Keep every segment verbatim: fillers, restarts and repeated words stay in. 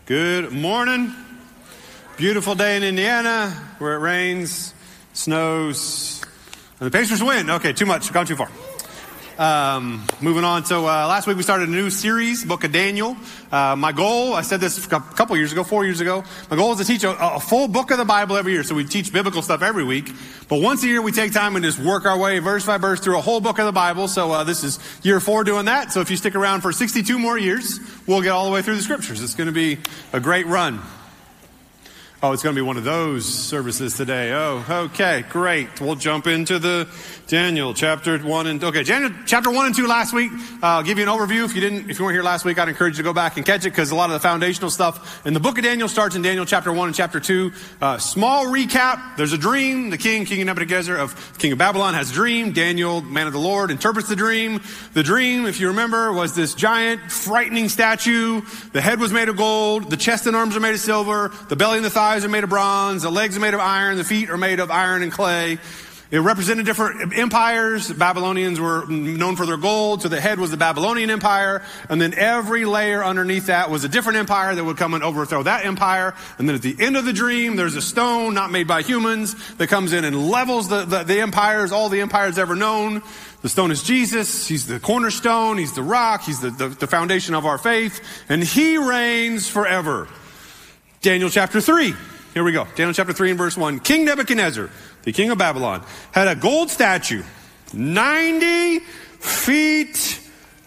Good morning. Beautiful day in Indiana where it rains, snows, and the Pacers win. Okay, too much. Gone too far. Um, moving on. So uh, last week we started a new series, Book of Daniel. Uh, my goal, I said this a couple years ago, four years ago, my goal is to teach a, a full book of the Bible every year. So we teach biblical stuff every week. But once a year we take time and just work our way verse by verse through a whole book of the Bible. So uh, this is year four doing that. So if you stick around for sixty-two more years, we'll get all the way through the scriptures. It's going to be a great run. Oh, it's going to be one of those services today. Oh, okay, great. We'll jump into the Daniel chapter one and okay, Daniel chapter one and two last week. Uh, I'll give you an overview. If you didn't, if you weren't here last week, I'd encourage you to go back and catch it because a lot of the foundational stuff in the book of Daniel starts in Daniel chapter one and chapter two. Uh, small recap. There's a dream. The king, King Nebuchadnezzar of King of Babylon, has a dream. Daniel, man of the Lord, interprets the dream. The dream, if you remember, was this giant, frightening statue. The head was made of gold. The chest and arms are made of silver. The belly and the thighs are made of bronze. The legs are made of iron. The feet are made of iron and clay. It represented different empires. The Babylonians were known for their gold, so the head was the Babylonian Empire, and then every layer underneath that was a different empire that would come and overthrow that empire. And then at the end of the dream, there's a stone not made by humans that comes in and levels the, the, the empires, all the empires ever known. The stone is Jesus. He's the cornerstone. He's the rock. He's the, the, the foundation of our faith, and he reigns forever. Daniel chapter three. Here we go. Daniel chapter three and verse one. King Nebuchadnezzar, the king of Babylon, had a gold statue, ninety feet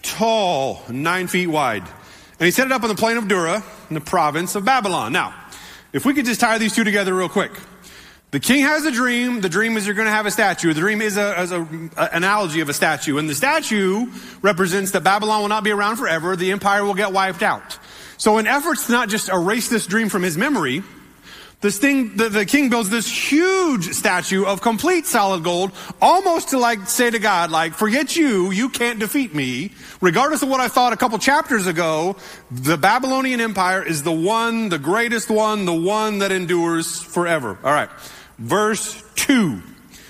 tall, nine feet wide. And he set it up on the plain of Dura in the province of Babylon. Now, if we could just tie these two together real quick. The king has a dream. The dream is you're going to have a statue. The dream is a, is a, a analogy of a statue. And the statue represents that Babylon will not be around forever. The empire will get wiped out. So in efforts to not just erase this dream from his memory, This thing, the, the king builds this huge statue of complete solid gold, almost to like say to God, like, forget you, you can't defeat me. Regardless of what I thought a couple chapters ago, the Babylonian Empire is the one, the greatest one, the one that endures forever. All right, verse two.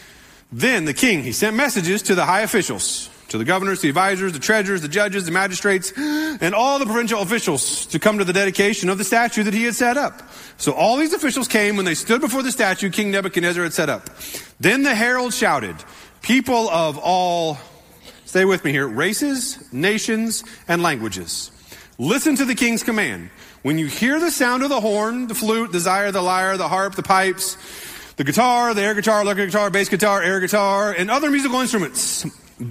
Then the king, he sent messages to the high officials, to the governors, the advisors, the treasurers, the judges, the magistrates, and all the provincial officials to come to the dedication of the statue that he had set up. So all these officials came when they stood before the statue King Nebuchadnezzar had set up. Then the herald shouted, people of all, stay with me here, races, nations, and languages, listen to the king's command. When you hear the sound of the horn, the flute, the lyre, the lyre, the harp, the pipes, the guitar, the air guitar, electric guitar, bass guitar, air guitar, and other musical instruments,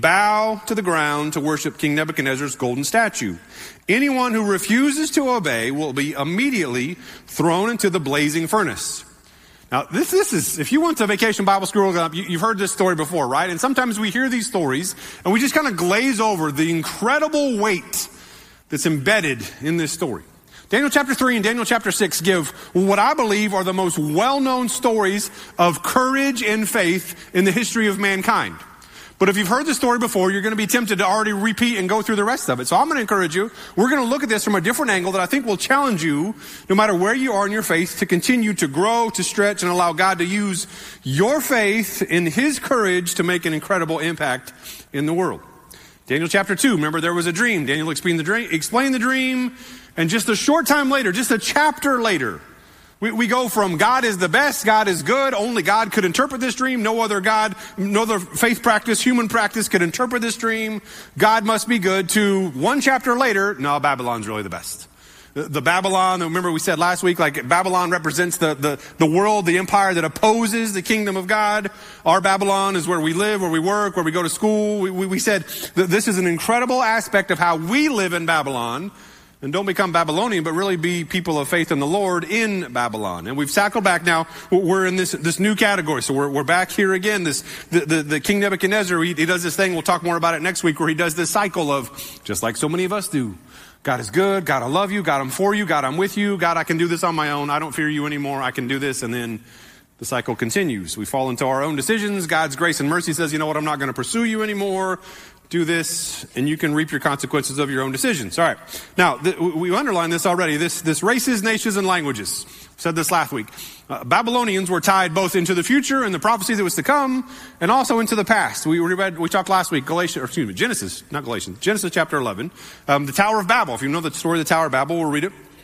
bow to the ground to worship King Nebuchadnezzar's golden statue. Anyone who refuses to obey will be immediately thrown into the blazing furnace. Now, this, this is, if you went to vacation Bible school, you, you've heard this story before, right? And sometimes we hear these stories and we just kind of glaze over the incredible weight that's embedded in this story. Daniel chapter three and Daniel chapter six give what I believe are the most well-known stories of courage and faith in the history of mankind. But if you've heard the story before, you're going to be tempted to already repeat and go through the rest of it. So I'm going to encourage you. We're going to look at this from a different angle that I think will challenge you, no matter where you are in your faith, to continue to grow, to stretch, and allow God to use your faith in his courage to make an incredible impact in the world. Daniel chapter two, remember there was a dream. Daniel explained the dream, explained the dream, and just a short time later, just a chapter later, We, we go from God is the best, God is good, only God could interpret this dream, no other God, no other faith practice, human practice could interpret this dream, God must be good, to one chapter later, no, Babylon's really the best. The, the Babylon, remember we said last week, like Babylon represents the, the, the world, the empire that opposes the kingdom of God. Our Babylon is where we live, where we work, where we go to school. We, we, we said that this is an incredible aspect of how we live in Babylon. And don't become Babylonian, but really be people of faith in the Lord in Babylon. And we've cycled back now. We're in this this new category. So we're we're back here again. This the the, the King Nebuchadnezzar, he, he does this thing. We'll talk more about it next week, where he does this cycle of, just like so many of us do, God is good. God, I love you. God, I'm for you. God, I'm with you. God, I can do this on my own. I don't fear you anymore. I can do this. And then the cycle continues. We fall into our own decisions. God's grace and mercy says, you know what? I'm not going to pursue you anymore. Do this, and you can reap your consequences of your own decisions. All right. Now, th- we underlined this already. This, this races, nations, and languages. Said this last week. Uh, Babylonians were tied both into the future and the prophecy that was to come, and also into the past. We read, we talked last week, Galatians, or excuse me, Genesis, not Galatians, Genesis chapter eleven. Um, the Tower of Babel. If you know the story of the Tower of Babel, we'll read it.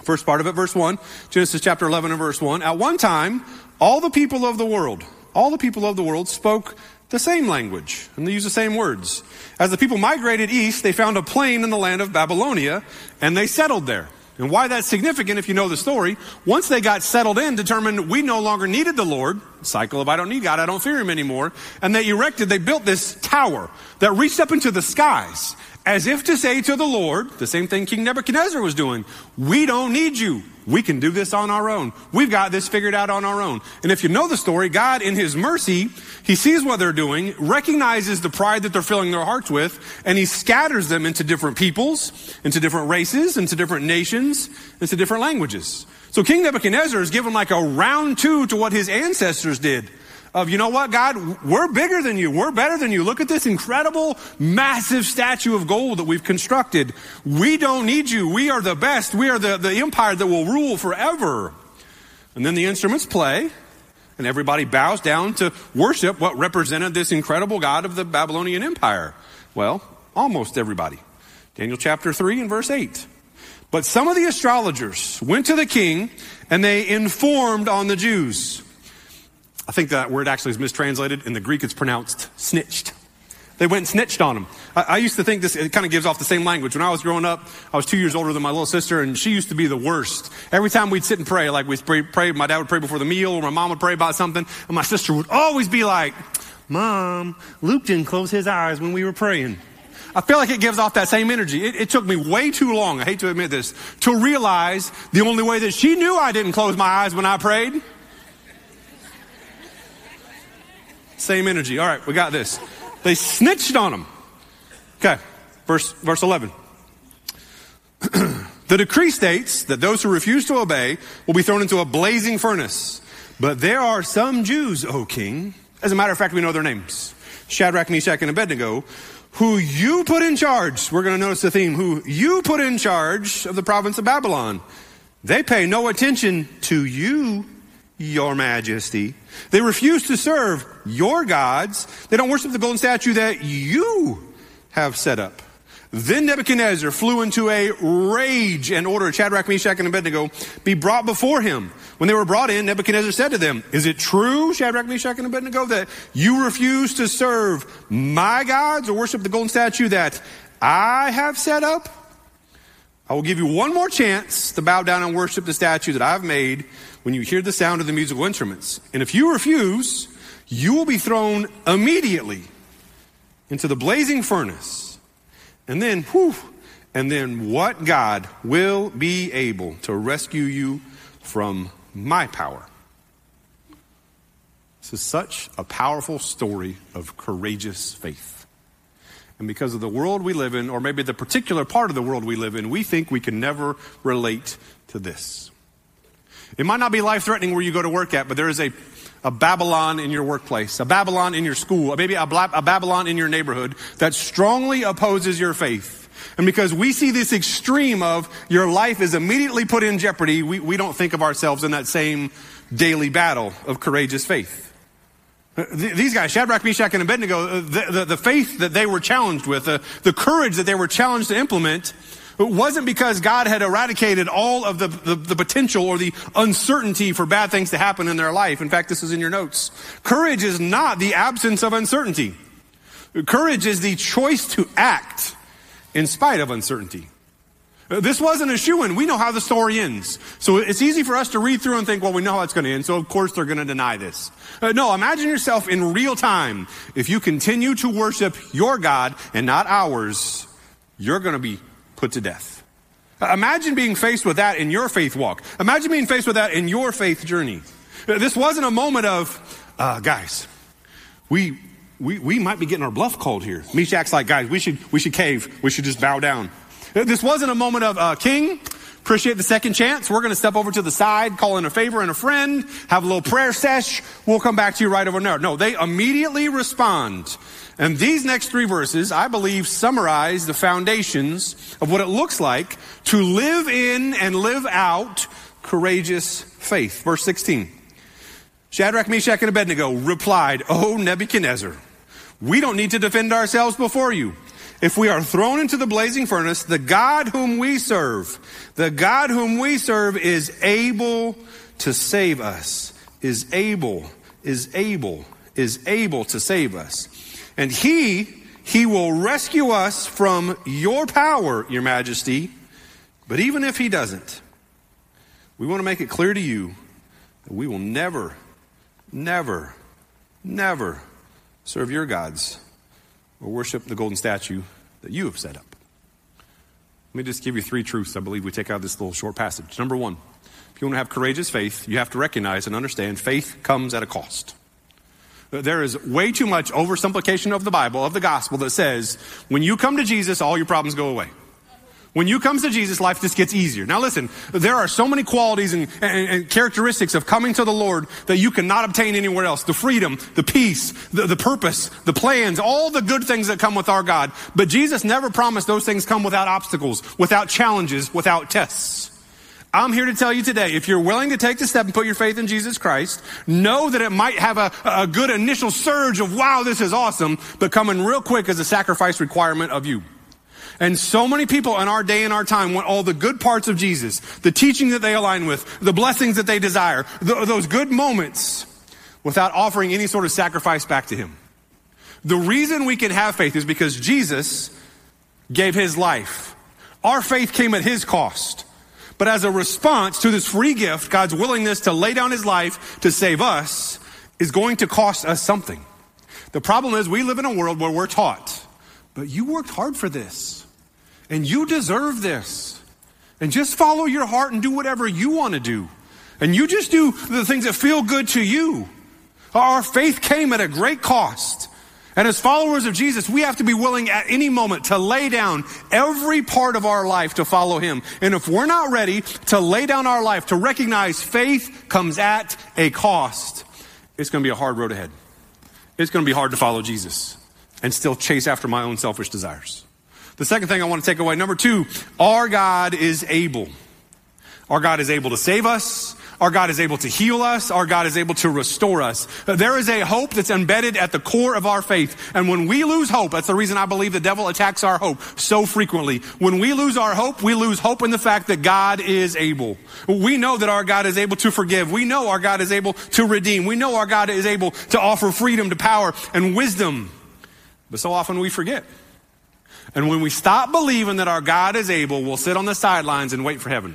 First part of it, verse one, Genesis chapter eleven and verse one. At one time, all the people of the world, all the people of the world spoke the same language, and they used the same words. As the people migrated east, they found a plain in the land of Babylonia, and they settled there. And why that's significant, if you know the story, once they got settled in, determined we no longer needed the Lord, cycle of I don't need God, I don't fear him anymore, and they erected, they built this tower that reached up into the skies, as if to say to the Lord, the same thing King Nebuchadnezzar was doing, we don't need you. We can do this on our own. We've got this figured out on our own. And if you know the story, God in his mercy, he sees what they're doing, recognizes the pride that they're filling their hearts with, and he scatters them into different peoples, into different races, into different nations, into different languages. So King Nebuchadnezzar is given like a round two to what his ancestors did. Of, you know what, God, we're bigger than you. We're better than you. Look at this incredible, massive statue of gold that we've constructed. We don't need you. We are the best. We are the, the empire that will rule forever. And then the instruments play, and everybody bows down to worship what represented this incredible God of the Babylonian Empire. Well, almost everybody. Daniel chapter three and verse eight. But some of the astrologers went to the king, and they informed on the Jews. I think that word actually is mistranslated. In the Greek, it's pronounced snitched. They went and snitched on him. I, I used to think this, it kind of gives off the same language. When I was growing up, I was two years older than my little sister, and she used to be the worst. Every time we'd sit and pray, like we'd pray, pray, my dad would pray before the meal, or my mom would pray about something, and my sister would always be like, Mom, Luke didn't close his eyes when we were praying. I feel like it gives off that same energy. It, it took me way too long, I hate to admit this, to realize the only way that she knew I didn't close my eyes when I prayed. Same energy. All right, we got this. They snitched on him. Okay, verse, verse eleven. The decree states that those who refuse to obey will be thrown into a blazing furnace. But there are some Jews, O king, as a matter of fact, we know their names, Shadrach, Meshach, and Abednego, who you put in charge. We're going to notice the theme, who you put in charge of the province of Babylon. They pay no attention to you, your majesty. They refuse to serve your gods. They don't worship the golden statue that you have set up. Then Nebuchadnezzar flew into a rage and ordered Shadrach, Meshach, and Abednego be brought before him. When they were brought in, Nebuchadnezzar said to them, is it true, Shadrach, Meshach, and Abednego, that you refuse to serve my gods or worship the golden statue that I have set up? I will give you one more chance to bow down and worship the statue that I've made when you hear the sound of the musical instruments. And if you refuse, you will be thrown immediately into the blazing furnace. And then, whew, and then what God will be able to rescue you from my power? This is such a powerful story of courageous faith. And because of the world we live in, or maybe the particular part of the world we live in, we think we can never relate to this. It might not be life-threatening where you go to work at, but there is a, a Babylon in your workplace, a Babylon in your school, maybe a, a Babylon in your neighborhood that strongly opposes your faith. And because we see this extreme of your life is immediately put in jeopardy, we, we don't think of ourselves in that same daily battle of courageous faith. These guys, Shadrach, Meshach, and Abednego, the, the, the faith that they were challenged with, the, the courage that they were challenged to implement, it wasn't because God had eradicated all of the, the, the potential or the uncertainty for bad things to happen in their life. In fact, this is in your notes. Courage is not the absence of uncertainty. Courage is the choice to act in spite of uncertainty. This wasn't a shoo-in. We know how the story ends. So it's easy for us to read through and think, well, we know how it's going to end, so of course they're going to deny this. Uh, no, imagine yourself in real time. If you continue to worship your God and not ours, you're going to be put to death. Uh, imagine being faced with that in your faith walk. Imagine being faced with that in your faith journey. Uh, this wasn't a moment of, uh, guys, we, we, we might be getting our bluff called here. Meshach's like, guys, we should, we should cave. We should just bow down. This wasn't a moment of, uh, King, appreciate the second chance. We're going to step over to the side, call in a favor and a friend, have a little prayer sesh. We'll come back to you right over there. No, they immediately respond. And these next three verses, I believe, summarize the foundations of what it looks like to live in and live out courageous faith. Verse sixteen. Shadrach, Meshach, and Abednego replied, O Nebuchadnezzar, we don't need to defend ourselves before you. if we are thrown into the blazing furnace, the God whom we serve, the God whom we serve is able to save us, is able, is able, is able to save us. And he, he will rescue us from your power, your majesty. But even if he doesn't, we want to make it clear to you that we will never, never, never serve your gods or worship the golden statue that you have set up. Let me just give you three truths I believe we take out of this little short passage. Number one, if you want to have courageous faith, you have to recognize and understand faith comes at a cost. There is way too much oversimplification of the Bible, of the gospel, that says when you come to Jesus, all your problems go away. When you come to Jesus, life just gets easier. Now listen, there are so many qualities and, and, and characteristics of coming to the Lord that you cannot obtain anywhere else. The freedom, the peace, the, the purpose, the plans, all the good things that come with our God. But Jesus never promised those things come without obstacles, without challenges, without tests. I'm here to tell you today, if you're willing to take the step and put your faith in Jesus Christ, know that it might have a, a good initial surge of, wow, this is awesome, but coming real quick as a sacrifice requirement of you. And so many people in our day and our time want all the good parts of Jesus, the teaching that they align with, the blessings that they desire, th- those good moments, without offering any sort of sacrifice back to him. The reason we can have faith is because Jesus gave his life. Our faith came at his cost. But as a response to this free gift, God's willingness to lay down his life to save us is going to cost us something. The problem is we live in a world where we're taught, but you worked hard for this. And you deserve this. And just follow your heart and do whatever you want to do. And you just do the things that feel good to you. Our faith came at a great cost. And as followers of Jesus, we have to be willing at any moment to lay down every part of our life to follow him. And if we're not ready to lay down our life, to recognize faith comes at a cost, it's going to be a hard road ahead. It's going to be hard to follow Jesus and still chase after my own selfish desires. The second thing I want to take away, number two, our God is able. Our God is able to save us. Our God is able to heal us. Our God is able to restore us. There is a hope that's embedded at the core of our faith. And when we lose hope, that's the reason I believe the devil attacks our hope so frequently. When we lose our hope, we lose hope in the fact that God is able. We know that our God is able to forgive. We know our God is able to redeem. We know our God is able to offer freedom to power and wisdom. But so often we forget. And when we stop believing that our God is able, we'll sit on the sidelines and wait for heaven.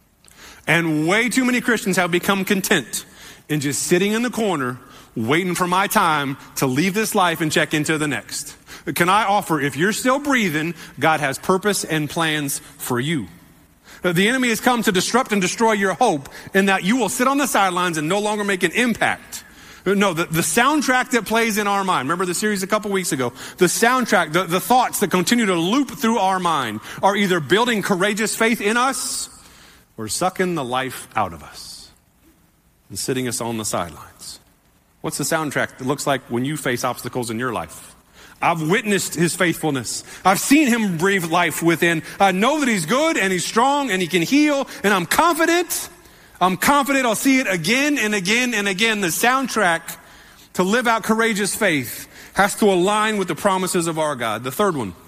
And way too many Christians have become content in just sitting in the corner, waiting for my time to leave this life and check into the next. Can I offer, if you're still breathing, God has purpose and plans for you. The enemy has come to disrupt and destroy your hope in that you will sit on the sidelines and no longer make an impact. No, the, the soundtrack that plays in our mind, remember the series a couple weeks ago, the soundtrack, the, the thoughts that continue to loop through our mind are either building courageous faith in us or sucking the life out of us and sitting us on the sidelines. What's the soundtrack that looks like when you face obstacles in your life? I've witnessed his faithfulness. I've seen him breathe life within. I know that he's good and he's strong and he can heal, and I'm confident I'm confident I'll see it again and again and again. The soundtrack to live out courageous faith has to align with the promises of our God. The third one,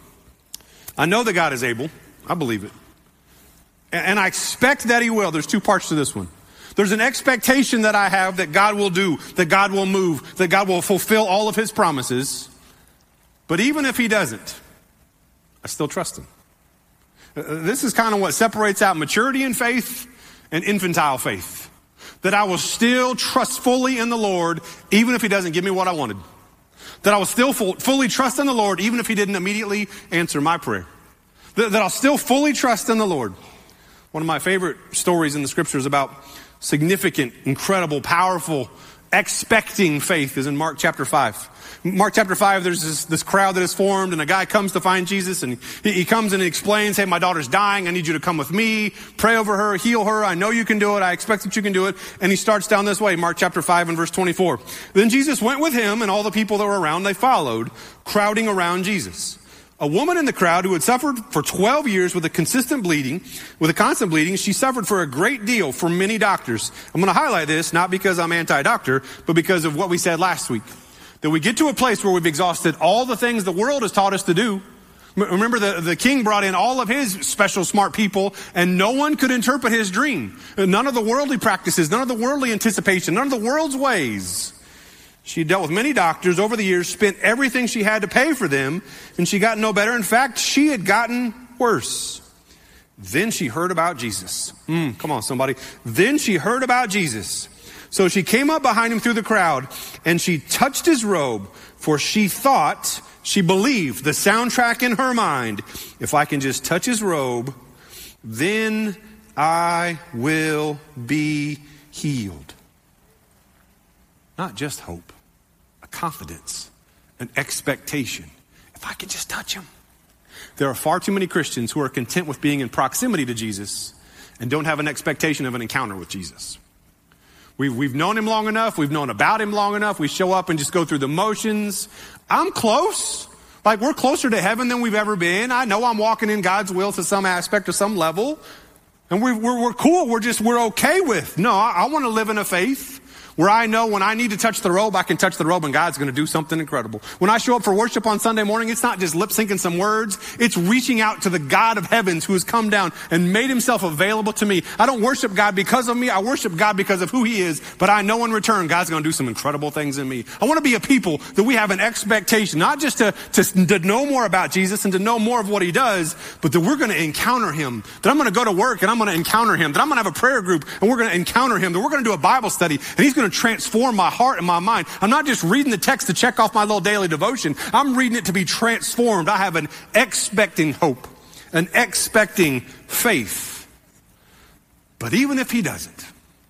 I know that God is able. I believe it. And I expect that he will. There's two parts to this one. There's an expectation that I have that God will do, that God will move, that God will fulfill all of his promises. But even if he doesn't, I still trust him. This is kind of what separates out maturity in faith and infantile faith. That I will still trust fully in the Lord, even if he doesn't give me what I wanted. That I will still full, fully trust in the Lord, even if he didn't immediately answer my prayer. That, that I'll still fully trust in the Lord. One of my favorite stories in the scriptures about significant, incredible, powerful, expecting faith is in Mark chapter five. Mark chapter five, there's this, this crowd that is formed, and a guy comes to find Jesus, and he, he comes and he explains, hey, my daughter's dying. I need you to come with me, pray over her, heal her. I know you can do it. I expect that you can do it. And he starts down this way, Mark chapter five and verse twenty-four. Then Jesus went with him, and all the people that were around, they followed, crowding around Jesus. A woman in the crowd who had suffered for twelve years with a consistent bleeding, with a constant bleeding, she suffered for a great deal from many doctors. I'm going to highlight this, not because I'm anti-doctor, but because of what we said last week. That we get to a place where we've exhausted all the things the world has taught us to do. Remember, the, the king brought in all of his special smart people, and no one could interpret his dream. None of the worldly practices, none of the worldly anticipation, none of the world's ways. She dealt with many doctors over the years, spent everything she had to pay for them, and she got no better. In fact, she had gotten worse. Then she heard about Jesus. Mm, come on, somebody. Then she heard about Jesus. So she came up behind him through the crowd, and she touched his robe, for she thought, she believed, the soundtrack in her mind, if I can just touch his robe, then I will be healed. Not just hope, a confidence, an expectation. If I could just touch him. There are far too many Christians who are content with being in proximity to Jesus and don't have an expectation of an encounter with Jesus. We've, we've known him long enough. We've known about him long enough. We show up and just go through the motions. I'm close. Like, we're closer to heaven than we've ever been. I know I'm walking in God's will to some aspect or some level. And we're, we're, we're cool. We're just, we're okay with. No, I, I want to live in a faith where I know when I need to touch the robe, I can touch the robe and God's going to do something incredible. When I show up for worship on Sunday morning, it's not just lip syncing some words. It's reaching out to the God of heavens who has come down and made himself available to me. I don't worship God because of me. I worship God because of who he is. But I know in return, God's going to do some incredible things in me. I want to be a people that we have an expectation, not just to, to, to know more about Jesus and to know more of what he does, but that we're going to encounter him. That I'm going to go to work and I'm going to encounter him. That I'm going to have a prayer group and we're going to encounter him. That we're going to do a Bible study and he's going to transform my heart and my mind. I'm not just reading the text to check off my little daily devotion. I'm reading it to be transformed. I have an expecting hope, an expecting faith. But even if he doesn't,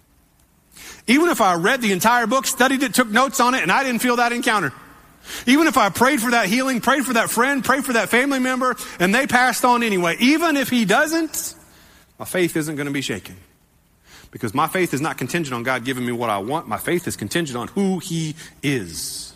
even if I read the entire book, studied it, took notes on it, and I didn't feel that encounter, even if I prayed for that healing, prayed for that friend, prayed for that family member, and they passed on anyway, even if he doesn't, my faith isn't going to be shaken. Because my faith is not contingent on God giving me what I want. My faith is contingent on who he is.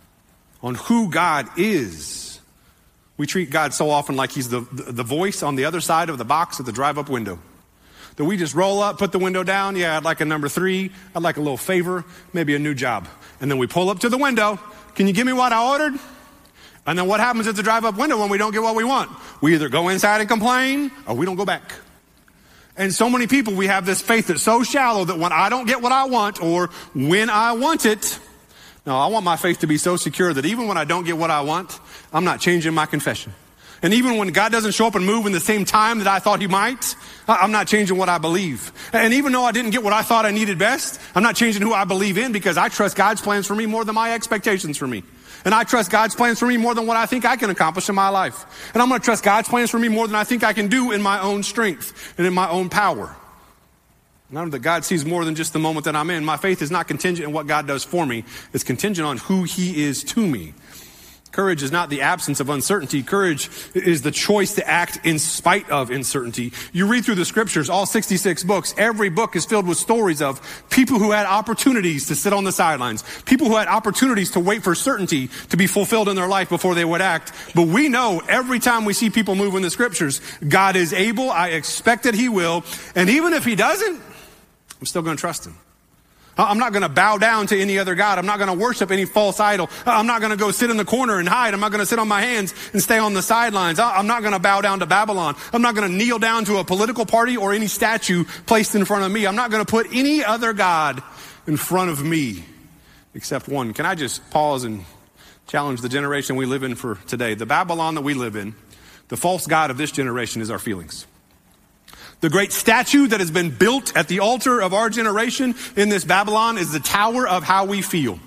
On who God is. We treat God so often like he's the, the, the voice on the other side of the box at the drive-up window. That we just roll up, put the window down. Yeah, I'd like a number three. I'd like a little favor, maybe a new job. And then we pull up to the window. Can you give me what I ordered? And then what happens at the drive-up window when we don't get what we want? We either go inside and complain or we don't go back. And so many people, we have this faith that's so shallow that when I don't get what I want or when I want it, no, I want my faith to be so secure that even when I don't get what I want, I'm not changing my confession. And even when God doesn't show up and move in the same time that I thought he might, I'm not changing what I believe. And even though I didn't get what I thought I needed best, I'm not changing who I believe in because I trust God's plans for me more than my expectations for me. And I trust God's plans for me more than what I think I can accomplish in my life. And I'm going to trust God's plans for me more than I think I can do in my own strength and in my own power. And I know that God sees more than just the moment that I'm in. My faith is not contingent on what God does for me. It's contingent on who he is to me. Courage is not the absence of uncertainty. Courage is the choice to act in spite of uncertainty. You read through the scriptures, all sixty-six books. Every book is filled with stories of people who had opportunities to sit on the sidelines. People who had opportunities to wait for certainty to be fulfilled in their life before they would act. But we know every time we see people move in the scriptures, God is able. I expect that he will. And even if he doesn't, I'm still going to trust him. I'm not going to bow down to any other God. I'm not going to worship any false idol. I'm not going to go sit in the corner and hide. I'm not going to sit on my hands and stay on the sidelines. I'm not going to bow down to Babylon. I'm not going to kneel down to a political party or any statue placed in front of me. I'm not going to put any other God in front of me except one. Can I just pause and challenge the generation we live in for today? The Babylon that we live in, the false God of this generation is our feelings. The great statue that has been built at the altar of our generation in this Babylon is the tower of how we feel.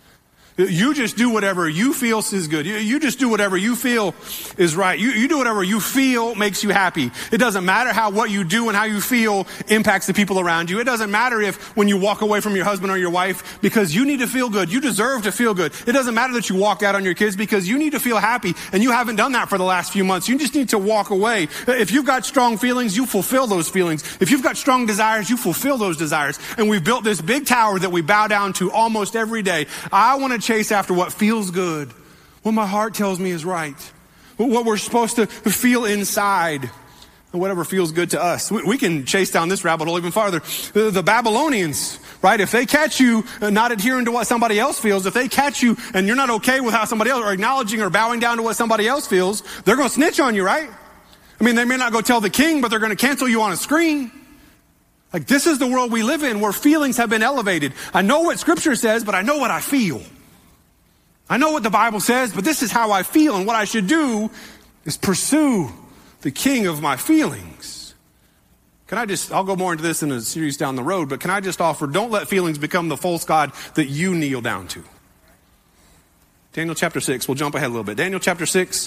You just do whatever you feel is good. You, you just do whatever you feel is right. You, you do whatever you feel makes you happy. It doesn't matter how what you do and how you feel impacts the people around you. It doesn't matter if when you walk away from your husband or your wife because you need to feel good. You deserve to feel good. It doesn't matter that you walk out on your kids because you need to feel happy and you haven't done that for the last few months. You just need to walk away. If you've got strong feelings, you fulfill those feelings. If you've got strong desires, you fulfill those desires. And we've built this big tower that we bow down to almost every day. I want to chase after what feels good, what my heart tells me is right, what we're supposed to feel inside. and whatever feels good to us. We, we can chase down this rabbit hole even farther. The, the Babylonians, right? If they catch you not adhering to what somebody else feels, if they catch you and you're not okay with how somebody else, or acknowledging or bowing down to what somebody else feels, they're going to snitch on you, right? I mean, they may not go tell the king, but they're going to cancel you on a screen. Like, this is the world we live in, where feelings have been elevated. I know what Scripture says, but I know what I feel. I know what the Bible says, but this is how I feel, and what I should do is pursue the king of my feelings. Can I just, I'll go more into this in a series down the road, but can I just offer, don't let feelings become the false god that you kneel down to. Daniel chapter six, we'll jump ahead a little bit. Daniel chapter six,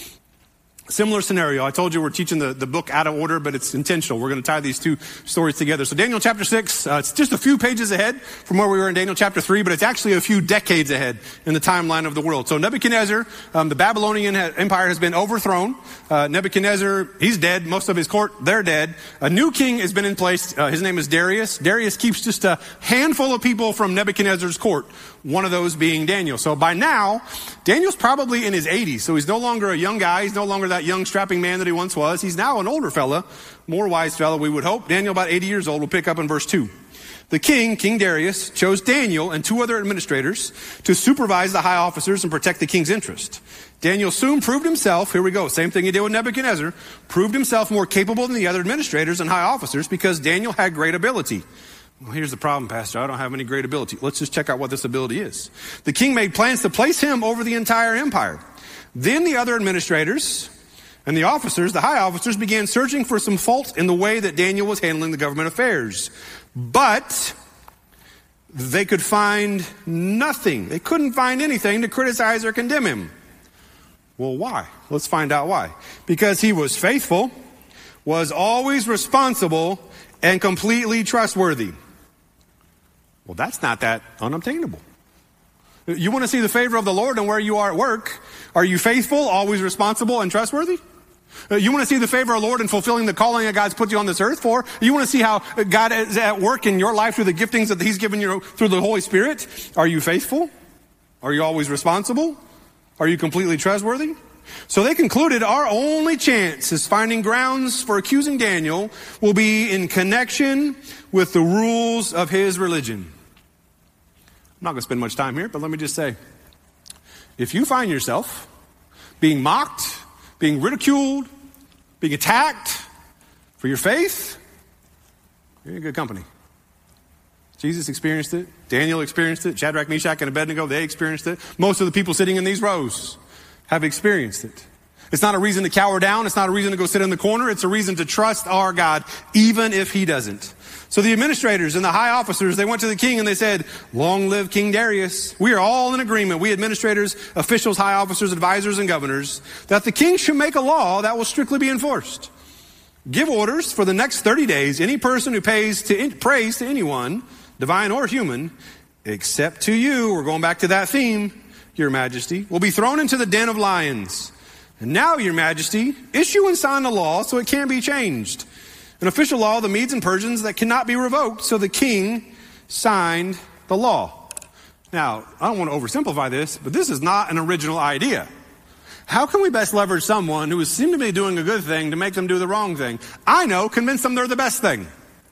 similar scenario. I told you we're teaching the, the book out of order, but it's intentional. We're going to tie these two stories together. So Daniel chapter six, uh, it's just a few pages ahead from where we were in Daniel chapter three, but it's actually a few decades ahead in the timeline of the world. So Nebuchadnezzar, um, the Babylonian empire has been overthrown. Uh, Nebuchadnezzar, he's dead. Most of his court, they're dead. A new king has been in place. Uh, his name is Darius. Darius keeps just a handful of people from Nebuchadnezzar's court, one of those being Daniel. So by now, Daniel's probably in his eighties. So he's no longer a young guy. He's no longer that young strapping man that he once was. He's now an older fella, more wise fella, we would hope. Daniel, about eighty years old. We'll pick up in verse two. The king, King Darius, chose Daniel and two other administrators to supervise the high officers and protect the king's interest. Daniel soon proved himself, here we go, same thing he did with Nebuchadnezzar, proved himself more capable than the other administrators and high officers because Daniel had great ability. Well, here's the problem, Pastor. I don't have any great ability. Let's just check out what this ability is. The king made plans to place him over the entire empire. Then the other administrators and the officers, the high officers, began searching for some fault in the way that Daniel was handling the government affairs. But they could find nothing. They couldn't find anything to criticize or condemn him. Well, why? Let's find out why. Because he was faithful, was always responsible, and completely trustworthy. Well, that's not that unobtainable. You want to see the favor of the Lord and where you are at work? Are you faithful, always responsible, and trustworthy? You want to see the favor of the Lord in fulfilling the calling that God's put you on this earth for? You want to see how God is at work in your life through the giftings that He's given you through the Holy Spirit? Are you faithful? Are you always responsible? Are you completely trustworthy? So they concluded our only chance is finding grounds for accusing Daniel will be in connection with the rules of his religion. I'm not going to spend much time here, but let me just say, if you find yourself being mocked, being ridiculed, being attacked for your faith, you're in good company. Jesus experienced it. Daniel experienced it. Shadrach, Meshach, and Abednego, they experienced it. Most of the people sitting in these rows have experienced it. It's not a reason to cower down. It's not a reason to go sit in the corner. It's a reason to trust our God, even if He doesn't. So the administrators and the high officers, they went to the king and they said, long live King Darius. We are all in agreement, we administrators, officials, high officers, advisors, and governors, that the king should make a law that will strictly be enforced. Give orders for the next thirty days, any person who pays to praise to anyone, divine or human, except to you, we're going back to that theme, Your Majesty, will be thrown into the den of lions. And now, Your Majesty, issue and sign a law so it can't be changed. An official law of the Medes and Persians that cannot be revoked. So the king signed the law. Now, I don't want to oversimplify this, but this is not an original idea. How can we best leverage someone who seems to be doing a good thing to make them do the wrong thing? I know, convince them they're the best thing.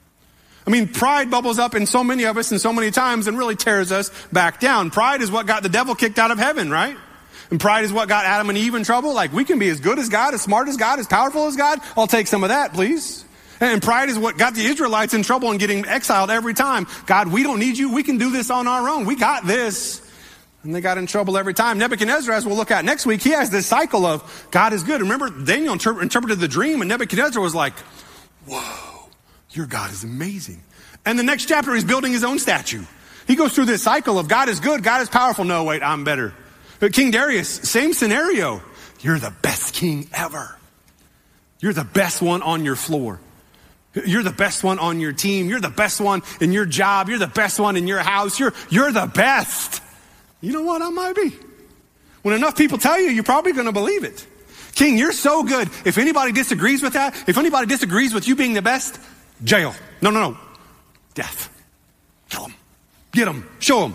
I mean, pride bubbles up in so many of us and so many times and really tears us back down. Pride is what got the devil kicked out of heaven, right? And pride is what got Adam and Eve in trouble. Like, we can be as good as God, as smart as God, as powerful as God. I'll take some of that, please. And pride is what got the Israelites in trouble and getting exiled every time. God, we don't need you. We can do this on our own. We got this. And they got in trouble every time. Nebuchadnezzar, as we'll look at next week, he has this cycle of God is good. Remember, Daniel inter- interpreted the dream, and Nebuchadnezzar was like, whoa, your God is amazing. And the next chapter, he's building his own statue. He goes through this cycle of God is good, God is powerful. No, wait, I'm better. But King Darius, same scenario. You're the best king ever. You're the best one on your floor. You're the best one on your team. You're the best one in your job. You're the best one in your house. You're, you're the best. You know what? I might be. When enough people tell you, you're probably going to believe it. King, you're so good. If anybody disagrees with that, if anybody disagrees with you being the best, jail. No, no, no. Death. Kill them. Get them. Show them.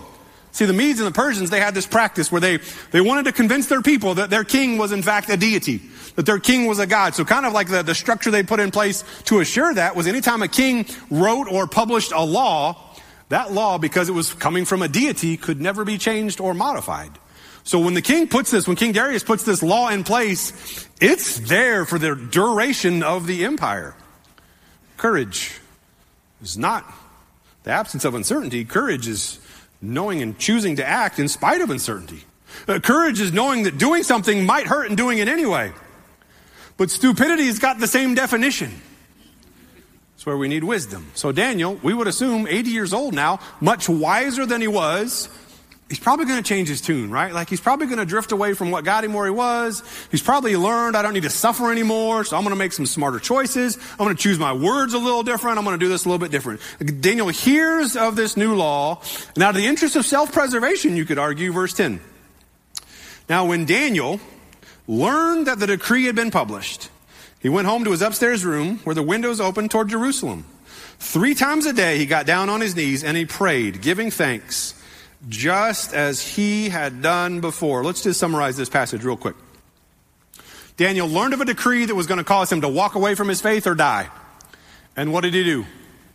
See, the Medes and the Persians, they had this practice where they, they wanted to convince their people that their king was in fact a deity, that their king was a god. So kind of like the, the structure they put in place to assure that was anytime a king wrote or published a law, that law, because it was coming from a deity, could never be changed or modified. So when the king puts this, when King Darius puts this law in place, it's there for the duration of the empire. Courage is not the absence of uncertainty. Courage is knowing and choosing to act in spite of uncertainty. Uh, courage is knowing that doing something might hurt and doing it anyway. But stupidity has got the same definition. That's where we need wisdom. So Daniel, we would assume eighty years old now, much wiser than he was. He's probably going to change his tune, right? Like he's probably going to drift away from what got him where he was. He's probably learned, I don't need to suffer anymore, so I'm going to make some smarter choices. I'm going to choose my words a little different. I'm going to do this a little bit different. Daniel hears of this new law. And out of the interest of self-preservation, you could argue, verse ten. Now when Daniel learned that the decree had been published, he went home to his upstairs room where the windows opened toward Jerusalem. Three times a day he got down on his knees and he prayed, giving thanks, just as he had done before. Let's just summarize this passage real quick. Daniel learned of a decree that was going to cause him to walk away from his faith or die. And what did he do?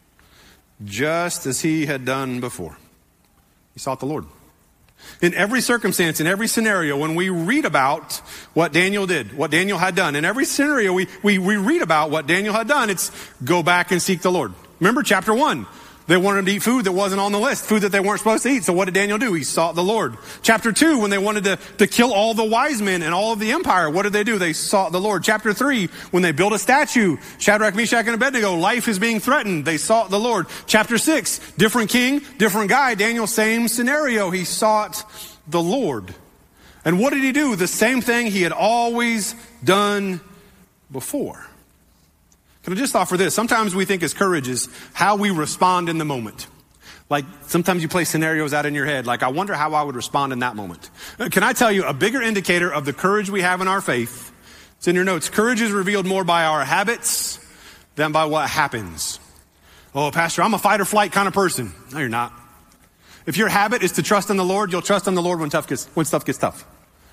Just as he had done before. He sought the Lord. In every circumstance, in every scenario, when we read about what Daniel did, what Daniel had done, in every scenario we, we, we read about what Daniel had done, it's go back and seek the Lord. Remember chapter one. They wanted him to eat food that wasn't on the list, food that they weren't supposed to eat. So what did Daniel do? He sought the Lord. Chapter two, when they wanted to, to kill all the wise men and all of the empire, what did they do? They sought the Lord. Chapter three, when they built a statue, Shadrach, Meshach, and Abednego, life is being threatened. They sought the Lord. Chapter six, different king, different guy. Daniel, same scenario. He sought the Lord. And what did he do? The same thing he had always done before. Can I just offer this? Sometimes we think as courage is how we respond in the moment. Like sometimes you play scenarios out in your head. Like, I wonder how I would respond in that moment. Can I tell you a bigger indicator of the courage we have in our faith? It's in your notes. Courage is revealed more by our habits than by what happens. Oh, Pastor, I'm a fight or flight kind of person. No, you're not. If your habit is to trust in the Lord, you'll trust in the Lord when tough gets, when stuff gets tough.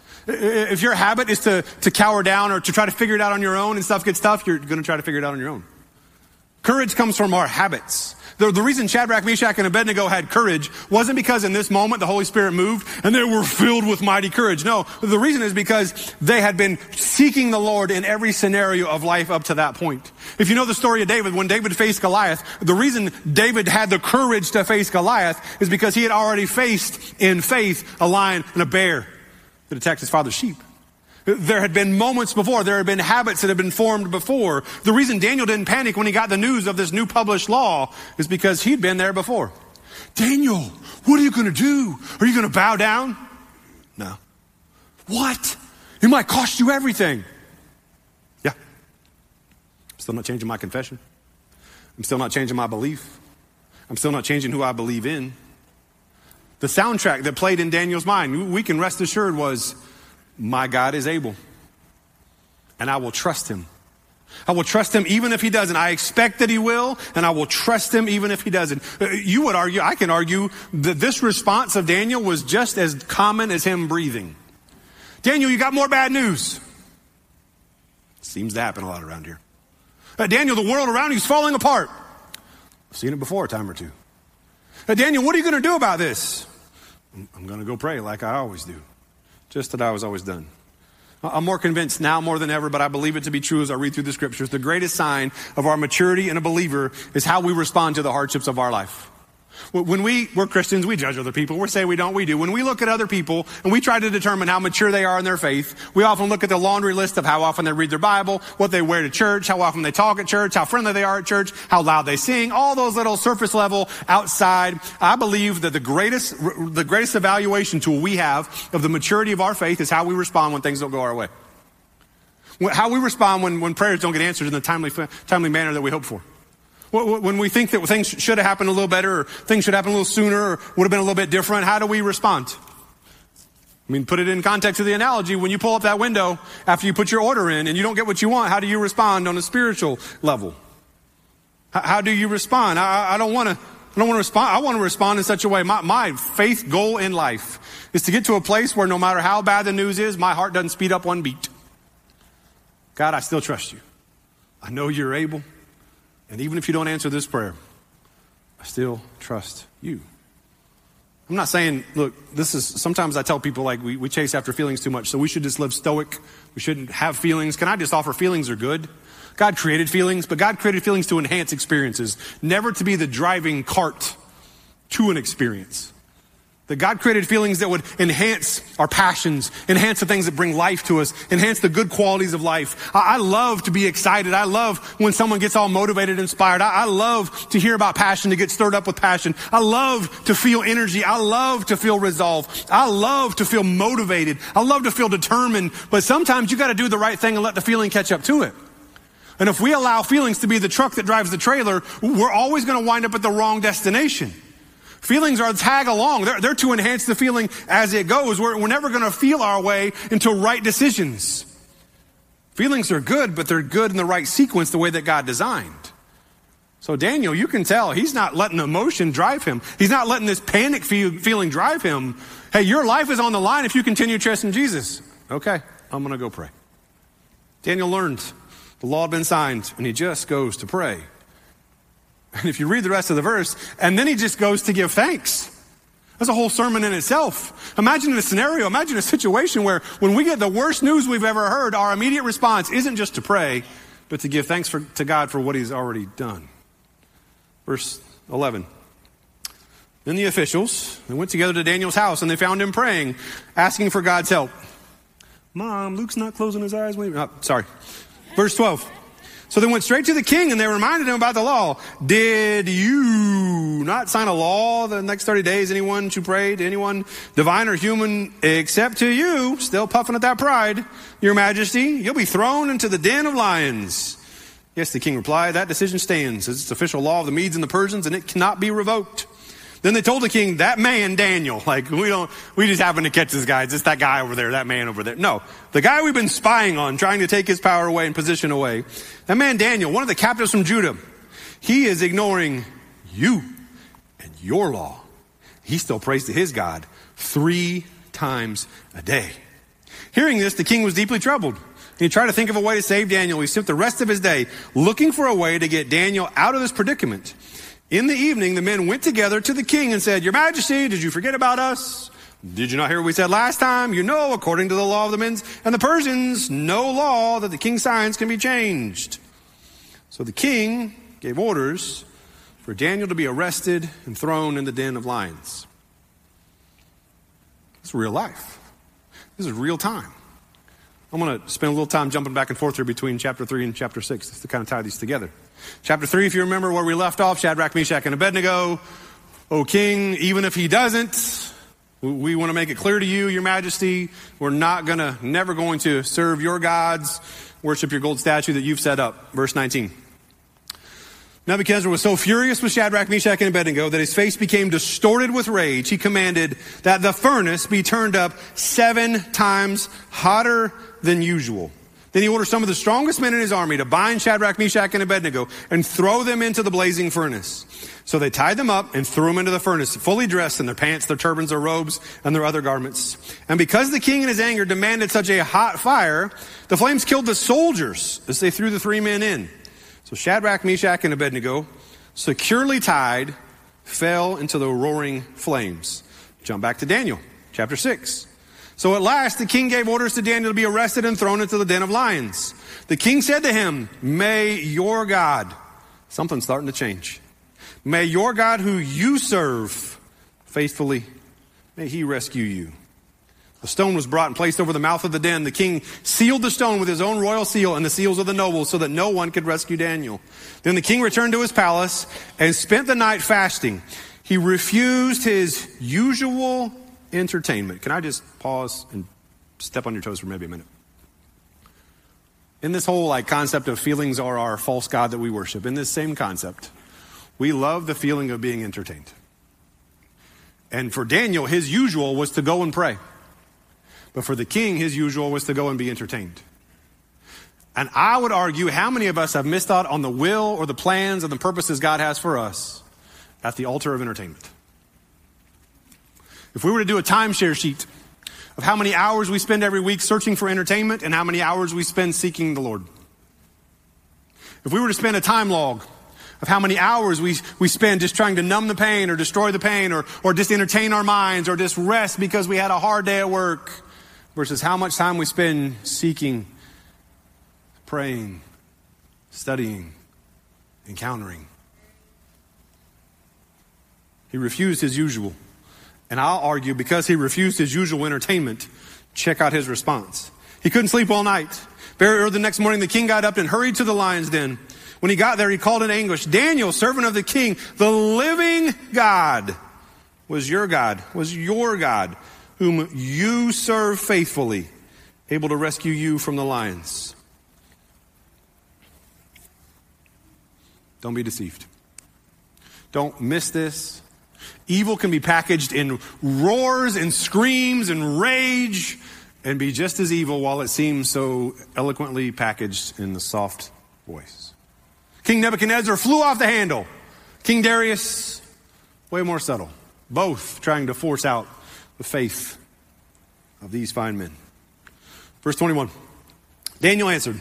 If your habit is to, to cower down or to try to figure it out on your own and stuff gets tough, you're going to try to figure it out on your own. Courage comes from our habits. The, the reason Shadrach, Meshach, and Abednego had courage wasn't because in this moment the Holy Spirit moved and they were filled with mighty courage. No, the reason is because they had been seeking the Lord in every scenario of life up to that point. If you know the story of David, when David faced Goliath, the reason David had the courage to face Goliath is because he had already faced in faith a lion and a bear that attacked his father's sheep. There had been moments before. There had been habits that had been formed before. The reason Daniel didn't panic when he got the news of this new published law is because he'd been there before. Daniel, what are you going to do? Are you going to bow down? No. What? It might cost you everything. Yeah. I'm still not changing my confession. I'm still not changing my belief. I'm still not changing who I believe in. The soundtrack that played in Daniel's mind, we can rest assured, was, my God is able, and I will trust him. I will trust him even if he doesn't. I expect that he will, and I will trust him even if he doesn't. You would argue, I can argue, that this response of Daniel was just as common as him breathing. Daniel, you got more bad news. Seems to happen a lot around here. Uh, Daniel, the world around you is falling apart. I've seen it before a time or two. Uh, Daniel, what are you going to do about this? I'm going to go pray like I always do. Just that I was always done. I'm more convinced now more than ever, but I believe it to be true as I read through the scriptures. The greatest sign of our maturity in a believer is how we respond to the hardships of our life. When we, we're Christians, we judge other people. We say we don't, we do. When we look at other people and we try to determine how mature they are in their faith, we often look at the laundry list of how often they read their Bible, what they wear to church, how often they talk at church, how friendly they are at church, how loud they sing, all those little surface level outside. I believe that the greatest, the greatest evaluation tool we have of the maturity of our faith is how we respond when things don't go our way. How we respond when, when prayers don't get answered in the timely, timely manner that we hope for. When we think that things should have happened a little better, or things should happen a little sooner, or would have been a little bit different, how do we respond? I mean, put it in context of the analogy. When you pull up that window after you put your order in and you don't get what you want, how do you respond on a spiritual level? How do you respond? I, I don't want to I don't want to respond. I want to respond in such a way. My, my faith goal in life is to get to a place where no matter how bad the news is, my heart doesn't speed up one beat. God, I still trust you. I know you're able. And even if you don't answer this prayer, I still trust you. I'm not saying, look, this is, sometimes I tell people like we, we chase after feelings too much, so we should just live stoic. We shouldn't have feelings. Can I just offer feelings are good? God created feelings, but God created feelings to enhance experiences, never to be the driving cart to an experience. That God created feelings that would enhance our passions, enhance the things that bring life to us, enhance the good qualities of life. I, I love to be excited. I love when someone gets all motivated, inspired. I, I love to hear about passion, to get stirred up with passion. I love to feel energy. I love to feel resolve. I love to feel motivated. I love to feel determined. But sometimes you got to do the right thing and let the feeling catch up to it. And if we allow feelings to be the truck that drives the trailer, we're always going to wind up at the wrong destination. Feelings are tag along. They're, they're to enhance the feeling as it goes. We're, we're never going to feel our way into right decisions. Feelings are good, but they're good in the right sequence, the way that God designed. So Daniel, you can tell he's not letting emotion drive him. He's not letting this panic feel, feeling drive him. Hey, your life is on the line if you continue trusting Jesus. Okay, I'm going to go pray. Daniel learned the law had been signed, and he just goes to pray. And if you read the rest of the verse, and then he just goes to give thanks. That's a whole sermon in itself. Imagine a scenario, imagine a situation where when we get the worst news we've ever heard, our immediate response isn't just to pray, but to give thanks for, to God for what he's already done. Verse eleven. Then the officials, they went together to Daniel's house and they found him praying, asking for God's help. Mom, Luke's not closing his eyes. Wait, oh, sorry. Verse twelve. So they went straight to the king and they reminded him about the law. Did you not sign a law the next thirty days? Anyone should pray to anyone, divine or human, except to you, still puffing at that pride, your majesty, you'll be thrown into the den of lions. Yes, the king replied, that decision stands. It's the official law of the Medes and the Persians and it cannot be revoked. Then they told the king, that man, Daniel, like we don't, we just happen to catch this guy. It's just that guy over there, that man over there. No, the guy we've been spying on, trying to take his power away and position away. That man, Daniel, one of the captives from Judah, he is ignoring you and your law. He still prays to his God three times a day. Hearing this, the king was deeply troubled. He tried to think of a way to save Daniel. He spent the rest of his day looking for a way to get Daniel out of this predicament. In the evening, the men went together to the king and said, Your Majesty, did you forget about us? Did you not hear what we said last time? You know, according to the law of the Medes and the Persians, no law that the king signs can be changed. So the king gave orders for Daniel to be arrested and thrown in the den of lions. It's real life. This is real time. I'm going to spend a little time jumping back and forth here between chapter three and chapter six just to kind of tie these together. Chapter three, if you remember where we left off, Shadrach, Meshach, and Abednego. O king, even if he doesn't, we want to make it clear to you, your majesty, we're not going to, never going to serve your gods, worship your gold statue that you've set up. Verse nineteen. Nebuchadnezzar was so furious with Shadrach, Meshach, and Abednego that his face became distorted with rage. He commanded that the furnace be turned up seven times hotter than usual. Then he ordered some of the strongest men in his army to bind Shadrach, Meshach, and Abednego and throw them into the blazing furnace. So they tied them up and threw them into the furnace, fully dressed in their pants, their turbans, their robes, and their other garments. And because the king in his anger demanded such a hot fire, the flames killed the soldiers as they threw the three men in. So Shadrach, Meshach, and Abednego, securely tied, fell into the roaring flames. Jump back to Daniel, chapter six. So at last the king gave orders to Daniel to be arrested and thrown into the den of lions. The king said to him, May your God, something's starting to change. May your God who you serve faithfully, may he rescue you. The stone was brought and placed over the mouth of the den. The king sealed the stone with his own royal seal and the seals of the nobles so that no one could rescue Daniel. Then the king returned to his palace and spent the night fasting. He refused his usual entertainment. Can I just pause and step on your toes for maybe a minute? In this whole like concept of feelings are our false god that we worship, in this same concept, we love the feeling of being entertained. And for Daniel, his usual was to go and pray. But for the king, his usual was to go and be entertained. And I would argue how many of us have missed out on the will or the plans and the purposes God has for us at the altar of entertainment. If we were to do a timeshare sheet of how many hours we spend every week searching for entertainment and how many hours we spend seeking the Lord. If we were to spend a time log of how many hours we, we spend just trying to numb the pain or destroy the pain or, or just entertain our minds or just rest because we had a hard day at work versus how much time we spend seeking, praying, studying, encountering. He refused his usual. And I'll argue because he refused his usual entertainment, check out his response. He couldn't sleep all night. Very early the next morning, the king got up and hurried to the lion's den. When he got there, he called in anguish, Daniel, servant of the king, the living God was your God, was your God, whom you serve faithfully, able to rescue you from the lions. Don't be deceived. Don't miss this. Evil can be packaged in roars and screams and rage and be just as evil while it seems so eloquently packaged in the soft voice. King Nebuchadnezzar flew off the handle. King Darius, way more subtle. Both trying to force out the faith of these fine men. Verse twenty-one. Daniel answered,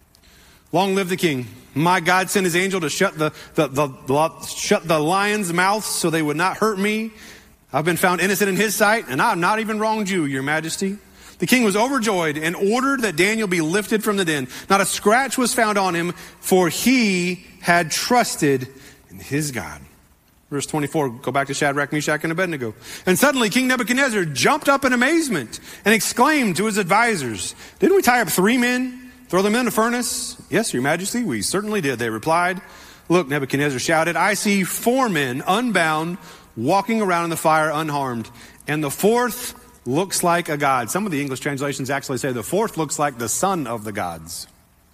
long live the king. My God sent his angel to shut the, the, the, the shut the lions' mouths so they would not hurt me. I've been found innocent in his sight, and I have not even wronged you, your majesty. The king was overjoyed and ordered that Daniel be lifted from the den. Not a scratch was found on him, for he had trusted in his God. Verse twenty-four, go back to Shadrach, Meshach, and Abednego. And suddenly King Nebuchadnezzar jumped up in amazement and exclaimed to his advisors, didn't we tie up three men? Throw them in the furnace? Yes, your majesty, we certainly did, they replied. Look, Nebuchadnezzar shouted, I see four men unbound walking around in the fire unharmed, and the fourth looks like a god. Some of the English translations actually say the fourth looks like the son of the gods.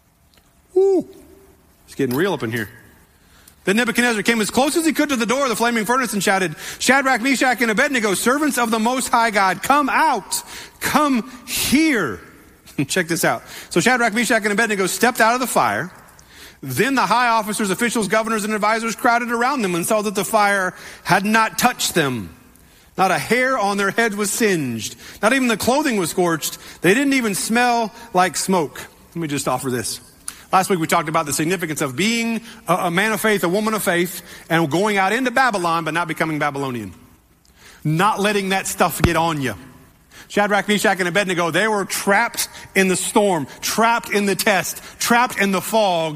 Woo! It's getting real up in here. Then Nebuchadnezzar came as close as he could to the door of the flaming furnace and shouted, Shadrach, Meshach, and Abednego, servants of the Most High God, come out, come here. Check this out. So Shadrach, Meshach, and Abednego stepped out of the fire. Then the high officers, officials, governors, and advisors crowded around them and saw that the fire had not touched them. Not a hair on their head was singed. Not even the clothing was scorched. They didn't even smell like smoke. Let me just offer this. Last week we talked about the significance of being a, a man of faith, a woman of faith, and going out into Babylon but not becoming Babylonian. Not letting that stuff get on you. Shadrach, Meshach, and Abednego, they were trapped in the storm, trapped in the test, trapped in the fog,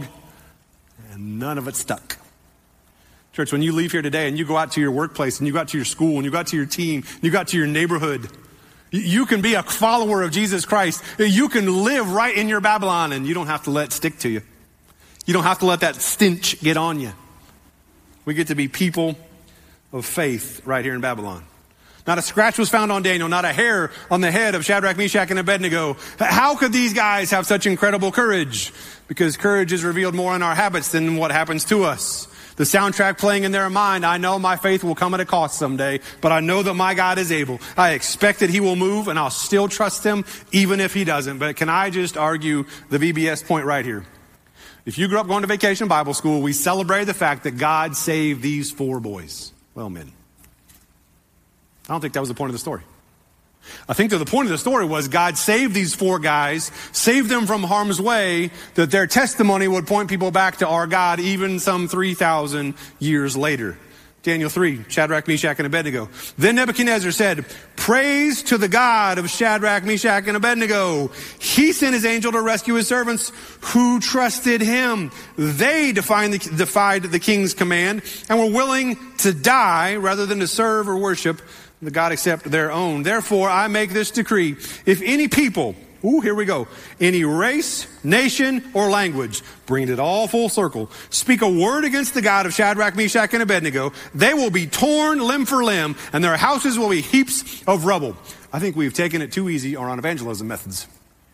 and none of it stuck. Church, when you leave here today and you go out to your workplace and you go out to your school and you go out to your team, and you go out to your neighborhood, you can be a follower of Jesus Christ. You can live right in your Babylon and you don't have to let it stick to you. You don't have to let that stench get on you. We get to be people of faith right here in Babylon. Not a scratch was found on Daniel, not a hair on the head of Shadrach, Meshach, and Abednego. How could these guys have such incredible courage? Because courage is revealed more in our habits than what happens to us. The soundtrack playing in their mind, I know my faith will come at a cost someday, but I know that my God is able. I expect that he will move, and I'll still trust him even if he doesn't. But can I just argue the V B S point right here? If you grew up going to vacation Bible school, we celebrate the fact that God saved these four boys. Well, men. I don't think that was the point of the story. I think that the point of the story was God saved these four guys, saved them from harm's way, that their testimony would point people back to our God even some three thousand years later. Daniel three, Shadrach, Meshach, and Abednego. Then Nebuchadnezzar said, praise to the God of Shadrach, Meshach, and Abednego. He sent his angel to rescue his servants who trusted him. They defied the, defied the king's command and were willing to die rather than to serve or worship the God except their own. Therefore, I make this decree. If any people, ooh, here we go, any race, nation, or language, bringing it all full circle, speak a word against the God of Shadrach, Meshach, and Abednego, they will be torn limb for limb, and their houses will be heaps of rubble. I think we've taken it too easy on evangelism methods.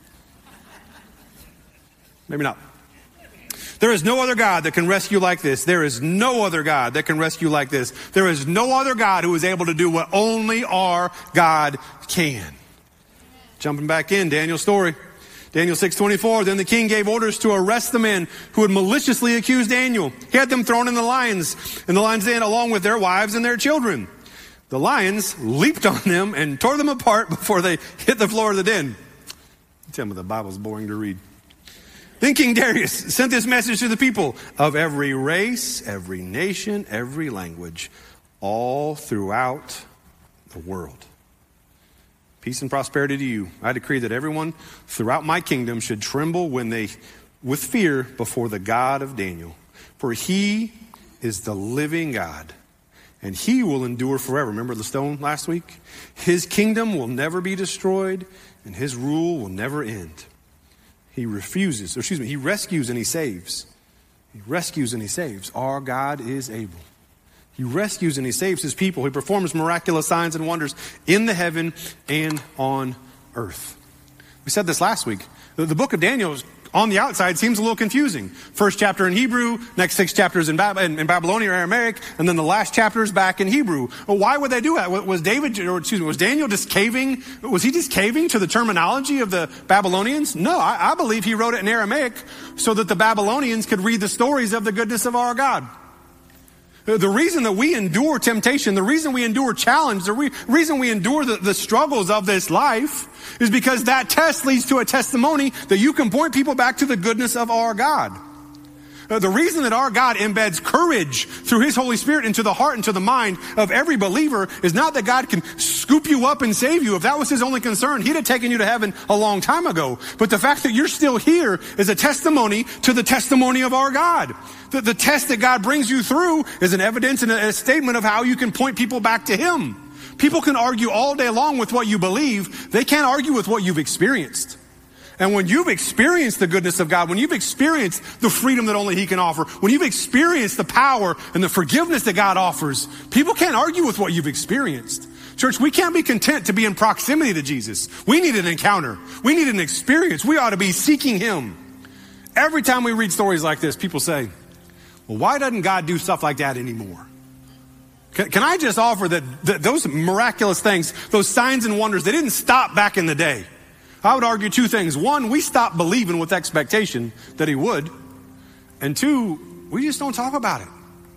Maybe not. There is no other God that can rescue like this. There is no other God that can rescue like this. There is no other God who is able to do what only our God can. Jumping back in, Daniel's story. Daniel six twenty-four, then the king gave orders to arrest the men who had maliciously accused Daniel. He had them thrown in the lions, in the lions den, along with their wives and their children. The lions leaped on them and tore them apart before they hit the floor of the den. Tell me the Bible's boring to read. Then King Darius sent this message to the people of every race, every nation, every language, all throughout the world. Peace and prosperity to you. I decree that everyone throughout my kingdom should tremble when they, with fear, before the God of Daniel. For he is the living God, and he will endure forever. Remember the stone last week? His kingdom will never be destroyed, and his rule will never end. He refuses, or excuse me, he rescues and he saves. He rescues and he saves. Our God is able. He rescues and he saves his people. He performs miraculous signs and wonders in the heaven and on earth. We said this last week. The, the book of Daniel is, on the outside seems a little confusing. First chapter in Hebrew, next six chapters in, Bab- in, in Babylonian or Aramaic, and then the last chapter is back in Hebrew. Well, why would they do that? Was David, or excuse me, was Daniel just caving? Was he just caving to the terminology of the Babylonians? No, I, I believe he wrote it in Aramaic so that the Babylonians could read the stories of the goodness of our God. The reason that we endure temptation, the reason we endure challenge, the re- reason we endure the, the struggles of this life is because that test leads to a testimony that you can point people back to the goodness of our God. Uh, the reason that our God embeds courage through his Holy Spirit into the heart and to the mind of every believer is not that God can scoop you up and save you. If that was his only concern, he'd have taken you to heaven a long time ago. But the fact that you're still here is a testimony to the testimony of our God. The, the test that God brings you through is an evidence and a, a statement of how you can point people back to him. People can argue all day long with what you believe. They can't argue with what you've experienced. And when you've experienced the goodness of God, when you've experienced the freedom that only he can offer, when you've experienced the power and the forgiveness that God offers, people can't argue with what you've experienced. Church, we can't be content to be in proximity to Jesus. We need an encounter. We need an experience. We ought to be seeking him. Every time we read stories like this, people say, well, why doesn't God do stuff like that anymore? Can, can I just offer that, that those miraculous things, those signs and wonders, they didn't stop back in the day. I would argue two things. One, we stopped believing with expectation that he would. And two, we just don't talk about it.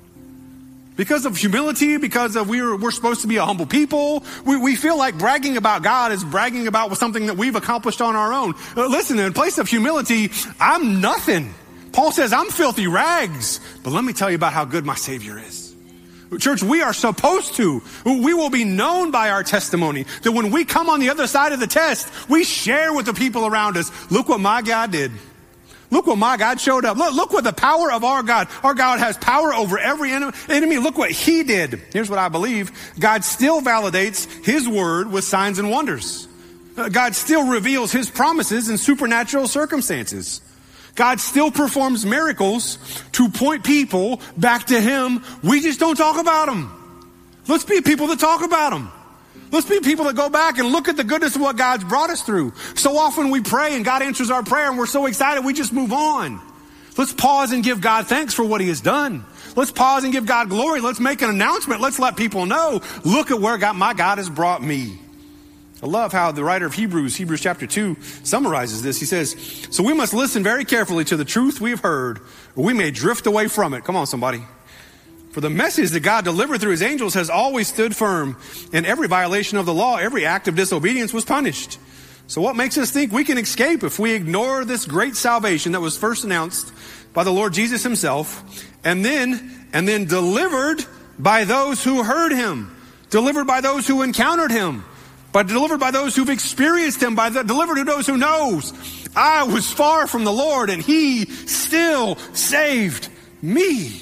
Because of humility, because of we're, we're supposed to be a humble people, we, we feel like bragging about God is bragging about something that we've accomplished on our own. Uh, listen, in place of humility, I'm nothing. Paul says, I'm filthy rags. But let me tell you about how good my Savior is. Church, we are supposed to. We will be known by our testimony. That when we come on the other side of the test, we share with the people around us. Look what my God did. Look what my God showed up. Look, look what the power of our God. Our God has power over every enemy. Look what he did. Here's what I believe. God still validates his word with signs and wonders. God still reveals his promises in supernatural circumstances. God still performs miracles to point people back to him. We just don't talk about them. Let's be people that talk about them. Let's be people that go back and look at the goodness of what God's brought us through. So often we pray and God answers our prayer and we're so excited we just move on. Let's pause and give God thanks for what he has done. Let's pause and give God glory. Let's make an announcement. Let's let people know, look at where God, my God has brought me. I love how the writer of Hebrews, Hebrews chapter two, summarizes this. He says, so we must listen very carefully to the truth we have heard, or we may drift away from it. Come on, somebody. For the message that God delivered through his angels has always stood firm, and every violation of the law, every act of disobedience was punished. So what makes us think we can escape if we ignore this great salvation that was first announced by the Lord Jesus himself, and then, and then delivered by those who heard him, delivered by those who encountered him, but delivered by those who've experienced him, by the, delivered to those who knows. I was far from the Lord and he still saved me.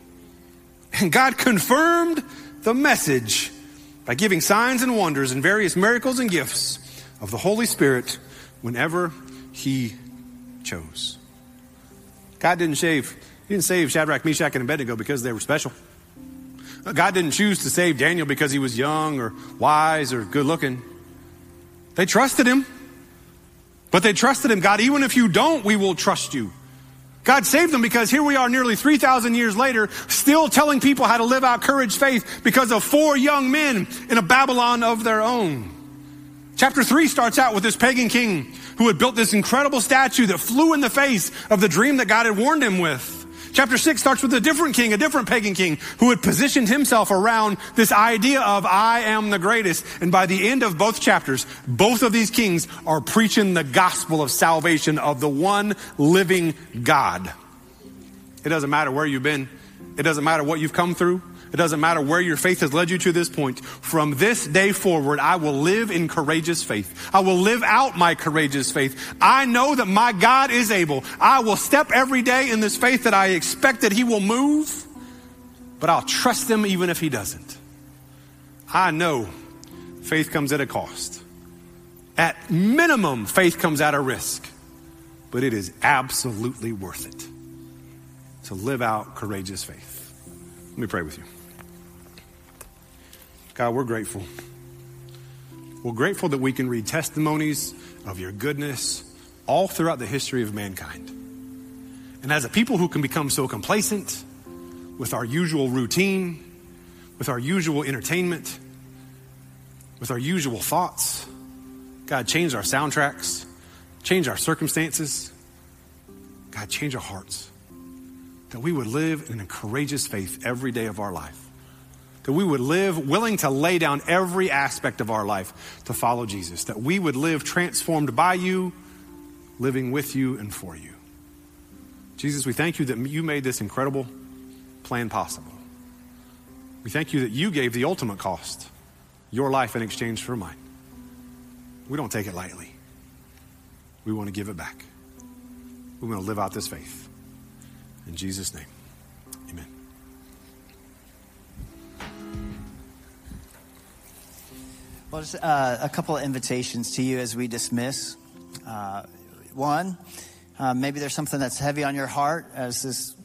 And God confirmed the message by giving signs and wonders and various miracles and gifts of the Holy Spirit whenever he chose. God didn't save, he didn't save Shadrach, Meshach, and Abednego because they were special. God didn't choose to save Daniel because he was young or wise or good looking. They trusted him. But they trusted him. God, even if you don't, we will trust you. God saved them because here we are nearly three thousand years later, still telling people how to live out courage, faith, because of four young men in a Babylon of their own. Chapter three starts out with this pagan king who had built this incredible statue that flew in the face of the dream that God had warned him with. Chapter six starts with a different king, a different pagan king who had positioned himself around this idea of I am the greatest. And by the end of both chapters, both of these kings are preaching the gospel of salvation of the one living God. It doesn't matter where you've been. It doesn't matter what you've come through. It doesn't matter where your faith has led you to this point. From this day forward, I will live in courageous faith. I will live out my courageous faith. I know that my God is able. I will step every day in this faith that I expect that he will move, but I'll trust him even if he doesn't. I know faith comes at a cost. At minimum, faith comes at a risk, but it is absolutely worth it to live out courageous faith. Let me pray with you. God, we're grateful. We're grateful that we can read testimonies of your goodness all throughout the history of mankind. And as a people who can become so complacent with our usual routine, with our usual entertainment, with our usual thoughts, God, change our soundtracks, change our circumstances. God, change our hearts. That we would live in a courageous faith every day of our life. That we would live willing to lay down every aspect of our life to follow Jesus. That we would live transformed by you, living with you and for you. Jesus, we thank you that you made this incredible plan possible. We thank you that you gave the ultimate cost, your life in exchange for mine. We don't take it lightly. We want to give it back. We want to live out this faith. In Jesus' name, amen. Well, just uh, a couple of invitations to you as we dismiss. Uh, one, uh, maybe there's something that's heavy on your heart as this